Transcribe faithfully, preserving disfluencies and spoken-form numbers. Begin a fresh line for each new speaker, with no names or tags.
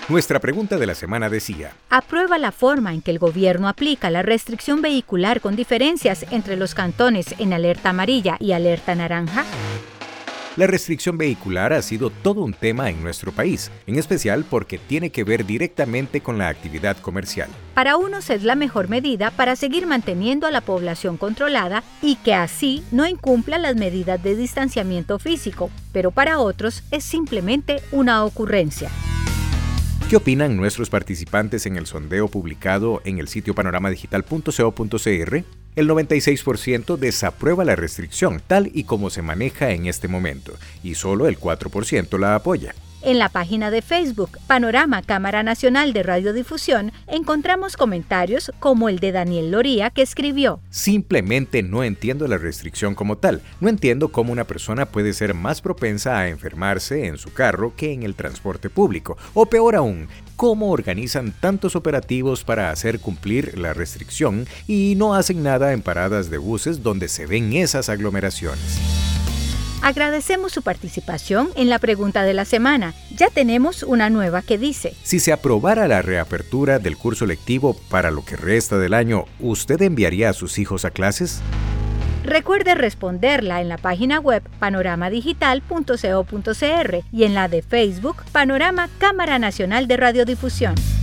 Nuestra pregunta de la semana decía:
¿aprueba la forma en que el gobierno aplica la restricción vehicular con diferencias entre los cantones en alerta amarilla y alerta naranja?
La restricción vehicular ha sido todo un tema en nuestro país, en especial porque tiene que ver directamente con la actividad comercial.
Para unos es la mejor medida para seguir manteniendo a la población controlada y que así no incumpla las medidas de distanciamiento físico, pero para otros es simplemente una ocurrencia.
¿Qué opinan nuestros participantes en el sondeo publicado en el sitio panorama digital punto co punto cr? El noventa y seis por ciento desaprueba la restricción, tal y como se maneja en este momento, y solo el cuatro por ciento la apoya.
En la página de Facebook Panorama Cámara Nacional de Radiodifusión encontramos comentarios como el de Daniel Loría, que escribió:
simplemente no entiendo la restricción como tal. No entiendo cómo una persona puede ser más propensa a enfermarse en su carro que en el transporte público. O peor aún, cómo organizan tantos operativos para hacer cumplir la restricción y no hacen nada en paradas de buses donde se ven esas aglomeraciones.
Agradecemos su participación en la pregunta de la semana. Ya tenemos una nueva que dice:
si se aprobara la reapertura del curso lectivo para lo que resta del año, ¿usted enviaría a sus hijos a clases?
Recuerde responderla en la página web panorama digital punto co punto cr y en la de Facebook Panorama Cámara Nacional de Radiodifusión.